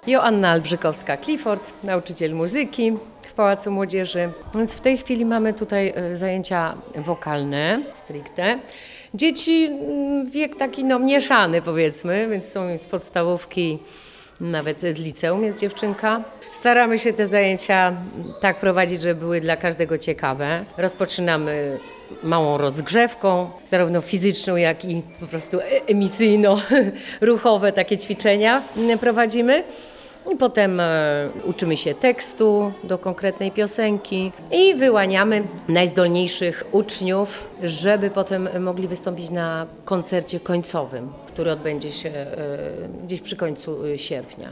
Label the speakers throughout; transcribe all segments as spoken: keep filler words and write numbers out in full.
Speaker 1: Joanna Albrzykowska-Clifford, nauczyciel muzyki w Pałacu Młodzieży. Więc w tej chwili mamy tutaj zajęcia wokalne stricte. Dzieci wiek taki no mieszany powiedzmy, więc są z podstawówki, nawet z liceum jest dziewczynka. Staramy się te zajęcia tak prowadzić, żeby były dla każdego ciekawe. Rozpoczynamy małą rozgrzewką, zarówno fizyczną, jak i po prostu emisyjno-ruchowe takie ćwiczenia prowadzimy. I potem e, uczymy się tekstu do konkretnej piosenki i wyłaniamy najzdolniejszych uczniów, żeby potem mogli wystąpić na koncercie końcowym, który odbędzie się e, gdzieś przy końcu sierpnia.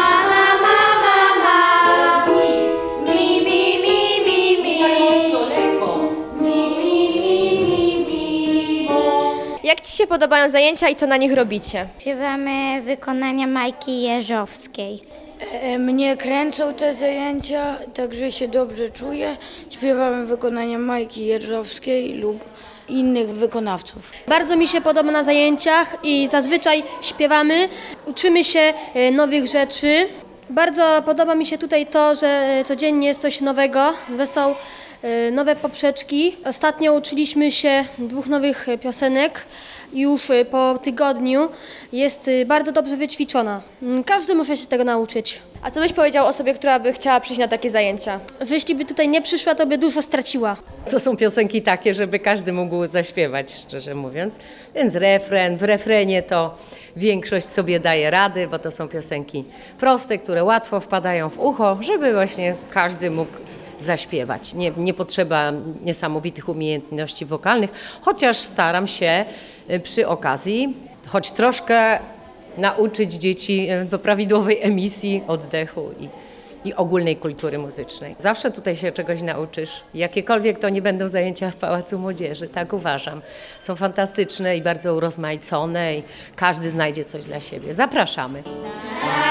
Speaker 2: Jak Ci się podobają zajęcia i co na nich robicie?
Speaker 3: Śpiewamy wykonania Majki Jeżowskiej.
Speaker 4: E, Mnie kręcą te zajęcia, także się dobrze czuję. Śpiewamy wykonania Majki Jeżowskiej lub innych wykonawców.
Speaker 5: Bardzo mi się podoba na zajęciach i zazwyczaj śpiewamy, uczymy się e, nowych rzeczy. Bardzo podoba mi się tutaj to, że e, codziennie jest coś nowego, że są e, nowe poprzeczki. Ostatnio uczyliśmy się dwóch nowych e, piosenek. Już e, po tygodniu jest e, bardzo dobrze wyćwiczona. Mm, Każdy może się tego nauczyć.
Speaker 2: A co byś powiedział osobie, która by chciała przyjść na takie zajęcia?
Speaker 5: Że jeśli by tutaj nie przyszła, to by dużo straciła.
Speaker 1: To są piosenki takie, żeby każdy mógł zaśpiewać, szczerze mówiąc. Więc refren, w refrenie to większość sobie daje rady, bo to są piosenki proste, które łatwo wpadają w ucho, żeby właśnie każdy mógł zaśpiewać. Nie, nie potrzeba niesamowitych umiejętności wokalnych, chociaż staram się przy okazji choć troszkę nauczyć dzieci do prawidłowej emisji, oddechu i, i ogólnej kultury muzycznej. Zawsze tutaj się czegoś nauczysz. Jakiekolwiek to nie będą zajęcia w Pałacu Młodzieży, tak uważam. Są fantastyczne i bardzo urozmaicone i każdy znajdzie coś dla siebie. Zapraszamy.